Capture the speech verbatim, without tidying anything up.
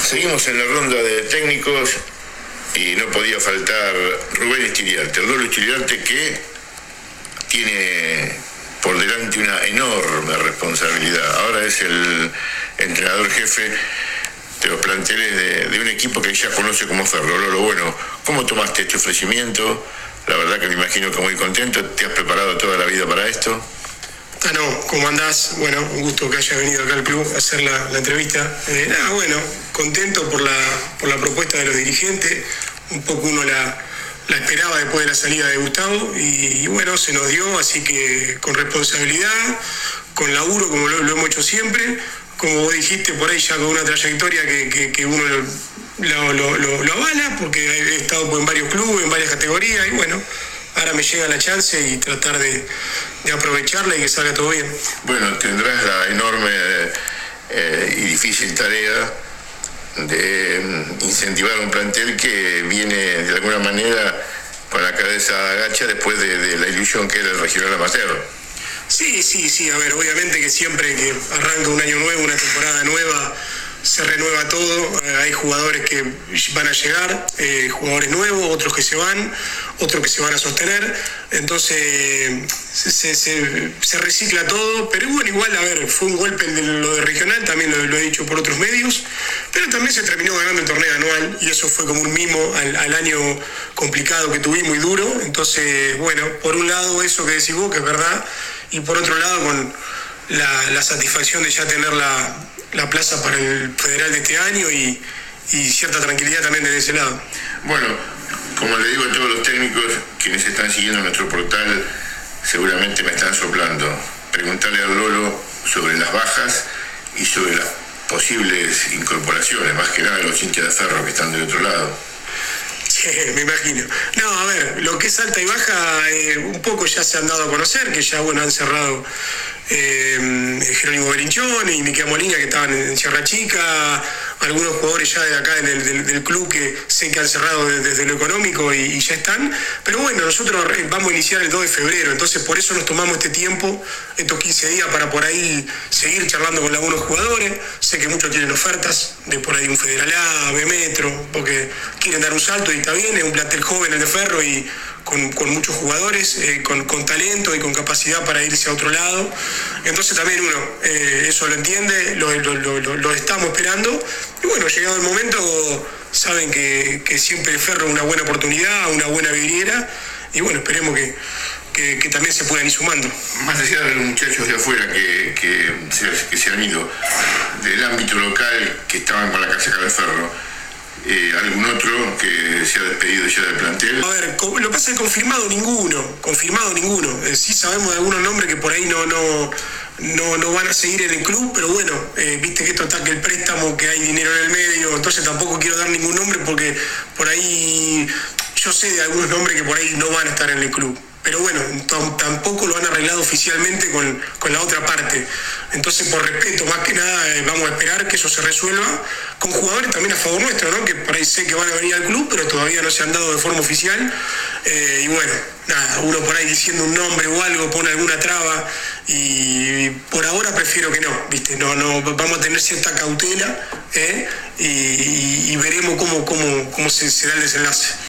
Seguimos en la ronda de técnicos y no podía faltar Rubén Stiliarte, el Lolo Stiliarte, que tiene por delante una enorme responsabilidad. Ahora es el entrenador jefe de los planteles de, de un equipo que ya conoce como Ferro. Lolo, bueno, ¿cómo tomaste este ofrecimiento? La verdad que me imagino que muy contento. ¿Te has preparado toda la vida para esto? Ah, no, ¿cómo andás? Bueno, un gusto que hayas venido acá al club a hacer la, la entrevista. Eh, nada, bueno, contento por la, por la propuesta de los dirigentes. Un poco uno la, la esperaba después de la salida de Gustavo y, y bueno, se nos dio, así que con responsabilidad, con laburo, como lo, lo hemos hecho siempre. Como vos dijiste, por ahí ya con una trayectoria que, que, que uno lo, lo, lo, lo avala, porque he estado en varios clubes, en varias categorías, y bueno, ahora me llega la chance y tratar de, de aprovecharla y que salga todo bien. Bueno, tendrás la enorme eh, y difícil tarea de incentivar un plantel que viene de alguna manera con la cabeza agacha después de, de la ilusión que era el regional amateur. Sí, sí, sí, a ver, obviamente que siempre que arranca un año nuevo, una temporada nueva, se renueva todo. Eh, hay jugadores que van a llegar, eh, jugadores nuevos, otros que se van, otros que se van a sostener. Entonces se, se, se, se recicla todo, pero bueno, igual, a ver, fue un golpe de lo de regional, también lo, lo he dicho por otros medios, pero también se terminó ganando el torneo anual y eso fue como un mimo al, al año complicado que tuvimos y duro. Entonces, bueno, por un lado eso que decís vos, que es verdad, y por otro lado con la, la satisfacción de ya tener la, la plaza para el federal de este año y, y cierta tranquilidad también de ese lado. Bueno, como le digo a todos los técnicos quienes están siguiendo nuestro portal, seguramente me están soplando. Preguntarle al Lolo sobre las bajas y sobre las posibles incorporaciones, más que nada de los hinchas de Ferro que están del otro lado. Sí, me imagino. No, a ver, lo que es alta y baja, eh, un poco ya se han dado a conocer, que ya, bueno, han cerrado eh, Jerónimo Berinchón y Miquel Molina, que estaban en Sierra Chica, algunos jugadores ya de acá del, del, del club que sé que han cerrado desde, desde lo económico y, y ya están. Pero bueno, nosotros vamos a iniciar el dos de febrero, entonces por eso nos tomamos este tiempo, estos quince días, para por ahí seguir charlando con algunos jugadores. Sé que muchos tienen ofertas de por ahí un Federal A, B Metro, porque quieren dar un salto y está bien, es un plantel joven el de Ferro y con, con muchos jugadores, eh, con, con talento y con capacidad para irse a otro lado. Entonces también uno eh, eso lo entiende, lo, lo, lo, lo estamos esperando. Y bueno, llegado el momento, saben que, que siempre el Ferro es una buena oportunidad, una buena vidriera, y bueno, esperemos que, que, que también se puedan ir sumando. Más allá de los muchachos de afuera que, que, se, que se han ido del ámbito local, que estaban con la casaca de Ferro, Eh, ¿algún otro que se ha despedido ya del plantel? A ver, lo que pasa es que confirmado ninguno, confirmado ninguno. Eh, sí sabemos de algunos nombres que por ahí no, no, no, no van a seguir en el club, pero bueno, eh, viste que esto está que el préstamo, que hay dinero en el medio, entonces tampoco quiero dar ningún nombre porque por ahí yo sé de algunos nombres que por ahí no van a estar en el club. Pero bueno, t- tampoco lo han arreglado oficialmente con, con la otra parte. Entonces, por respeto, más que nada, eh, vamos a esperar que eso se resuelva con jugadores también a favor nuestro, ¿no? Que por ahí sé que van a venir al club, pero todavía no se han dado de forma oficial. Eh, y bueno, nada, uno por ahí diciendo un nombre o algo pone alguna traba y por ahora prefiero que no, ¿viste? No, no, vamos a tener cierta cautela, ¿eh? y, y, y veremos cómo, cómo, cómo se será el desenlace.